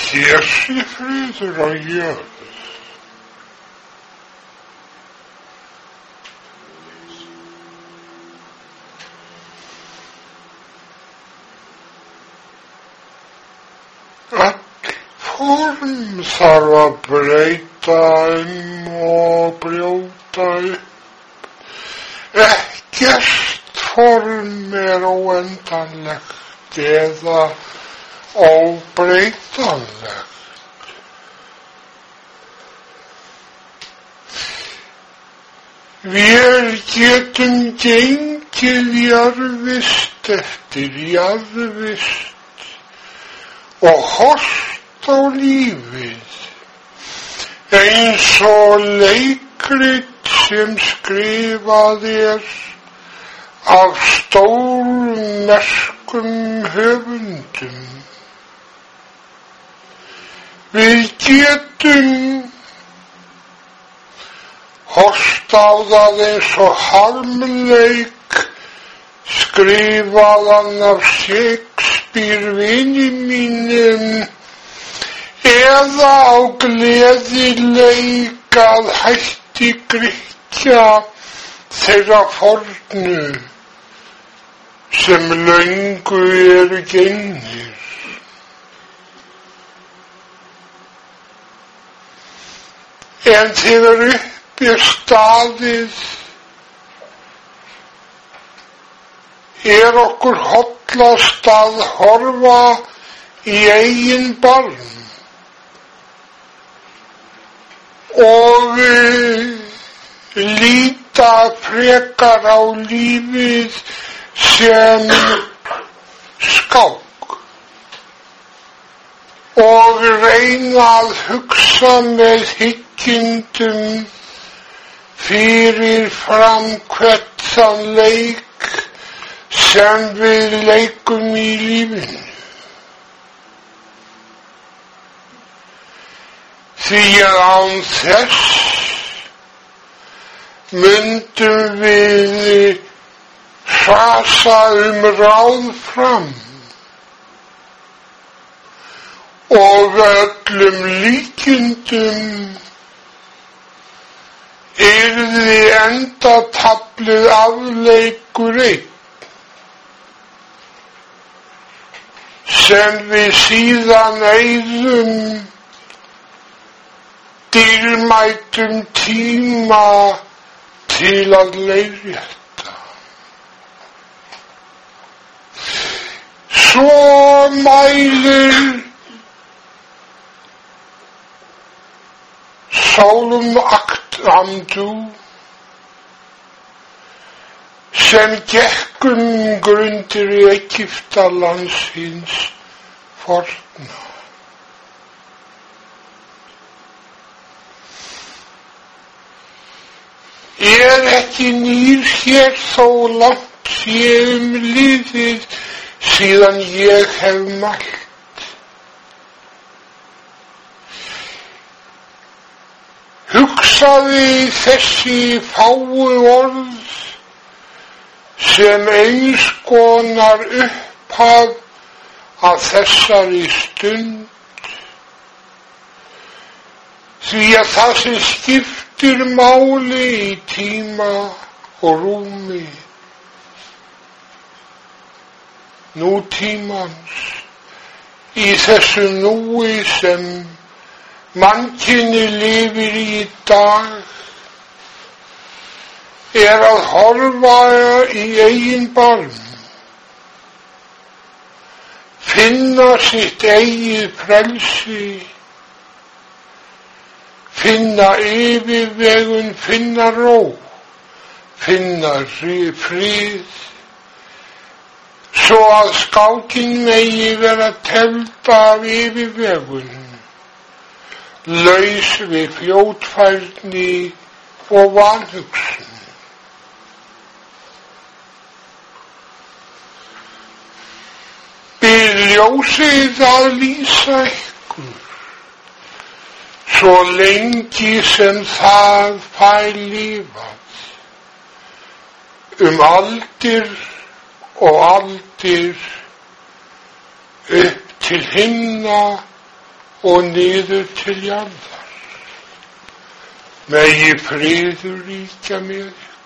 Þér sé friður á jörð. Öll form þarf að breyta og brjóta upp. Ekkert form óendanlegt eða óbreytanlegt. Við getum gengið jarðvist eftir jarðvist og horft á lífið eins og leikrit sem skrifað af stórmerkum höfundum. Við getum horft á það eins og harmleik skrifaðan af Shakespeare vini mínum eða á gleðileik að hætti Grikkja þeirra fornu sem löngu eru gengnir. En þegar upp staðið okkur hollast að horfa í eigin barm og líta frekar á lífið sem skák og reyna að hugsa með hyggindum fyrir fram hvern þann leik sem við leikum í lífinu. Því að án þess myndum við hrasa ráð fram og öllum líkindum yrði endataflið afleikur einn sem við síðan eyðum dýrmætum tíma til að leiðrétta. Svo mælir Solum Aktamdu sem gekk grundir Egyptalands hins forna. Ekki nýr hér þó langt sé liðið síðan ég hef mælt. Hugsaði þessi fáu orð sem eins konar upphaf að þessari stund, því að það sem skiptir máli í tíma og rúmi nútímans í þessu núi sem mannkyni lifir í dag að horfa í eigin barm, finna sitt eigið frelsi, finna yfirvegun, finna ró, finna frið, svo að skákin megi vera tefld af yfirvegun, laus við fljótfærni og vanhugsun. Bið ljósið að lýsa ykkur, svo lengi sem það fær lifað, aldir og aldir upp til himna og niður til jarðar. Megi friður ríkja með ykkur.